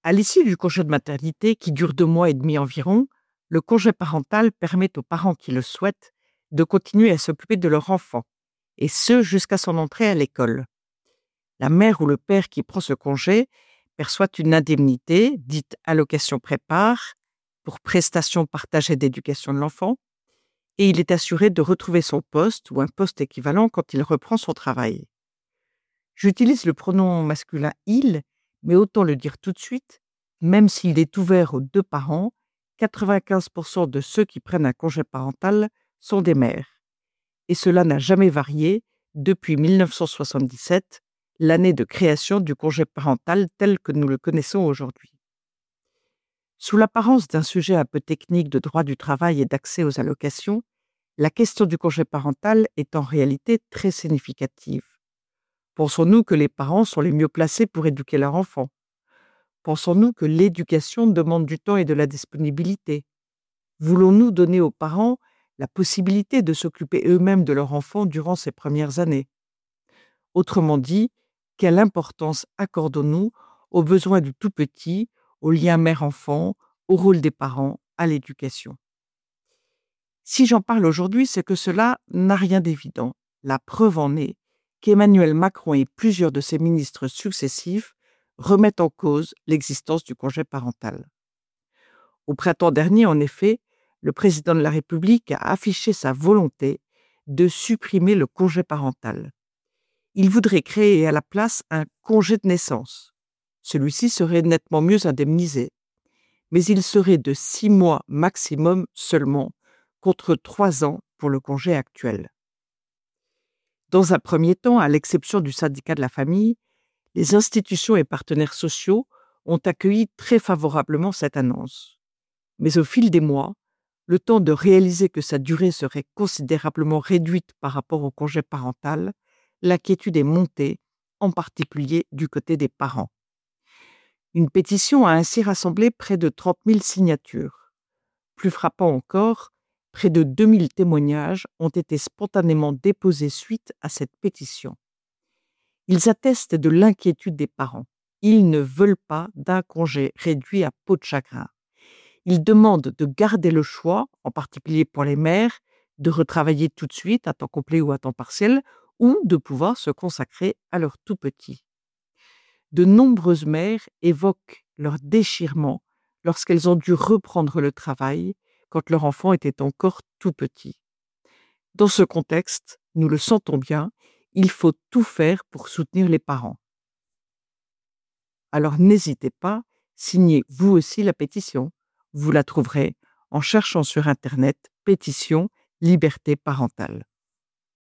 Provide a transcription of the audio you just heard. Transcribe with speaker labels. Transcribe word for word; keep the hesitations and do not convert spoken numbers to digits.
Speaker 1: À l'issue du congé de maternité, qui dure deux mois et demi environ, le congé parental permet aux parents qui le souhaitent de continuer à s'occuper de leur enfant, et ce jusqu'à son entrée à l'école. La mère ou le père qui prend ce congé perçoit une indemnité, dite allocation prépare, pour prestation partagée d'éducation de l'enfant, et il est assuré de retrouver son poste ou un poste équivalent quand il reprend son travail. J'utilise le pronom masculin il, mais autant le dire tout de suite, même s'il est ouvert aux deux parents, quatre-vingt-quinze pour cent de ceux qui prennent un congé parental sont des mères. Et cela n'a jamais varié depuis mille neuf cent soixante-dix-sept, l'année de création du congé parental tel que nous le connaissons aujourd'hui. Sous l'apparence d'un sujet un peu technique de droit du travail et d'accès aux allocations, la question du congé parental est en réalité très significative. Pensons-nous que les parents sont les mieux placés pour éduquer leur enfant? Pensons-nous que l'éducation demande du temps et de la disponibilité? Voulons-nous donner aux parents la possibilité de s'occuper eux-mêmes de leur enfant durant ces premières années? Autrement dit, quelle importance accordons-nous aux besoins du tout petit, au lien mère-enfant, au rôle des parents, à l'éducation? Si j'en parle aujourd'hui, c'est que cela n'a rien d'évident. La preuve en est qu'Emmanuel Macron et plusieurs de ses ministres successifs remettent en cause l'existence du congé parental. Au printemps dernier, en effet, le président de la République a affiché sa volonté de supprimer le congé parental. Il voudrait créer à la place un congé de naissance. Celui-ci serait nettement mieux indemnisé, mais il serait de six mois maximum seulement, contre trois ans pour le congé actuel. Dans un premier temps, à l'exception du syndicat de la famille, les institutions et partenaires sociaux ont accueilli très favorablement cette annonce. Mais au fil des mois, le temps de réaliser que sa durée serait considérablement réduite par rapport au congé parental, l'inquiétude est montée, en particulier du côté des parents. Une pétition a ainsi rassemblé près de trente mille signatures. Plus frappant encore, près de deux mille témoignages ont été spontanément déposés suite à cette pétition. Ils attestent de l'inquiétude des parents. Ils ne veulent pas d'un congé réduit à peau de chagrin. Ils demandent de garder le choix, en particulier pour les mères, de retravailler tout de suite à temps complet ou à temps partiel, ou de pouvoir se consacrer à leur tout petit. De nombreuses mères évoquent leur déchirement lorsqu'elles ont dû reprendre le travail quand leur enfant était encore tout petit. Dans ce contexte, nous le sentons bien, il faut tout faire pour soutenir les parents. Alors n'hésitez pas, signez vous aussi la pétition. Vous la trouverez en cherchant sur Internet « Pétition Liberté parentale ».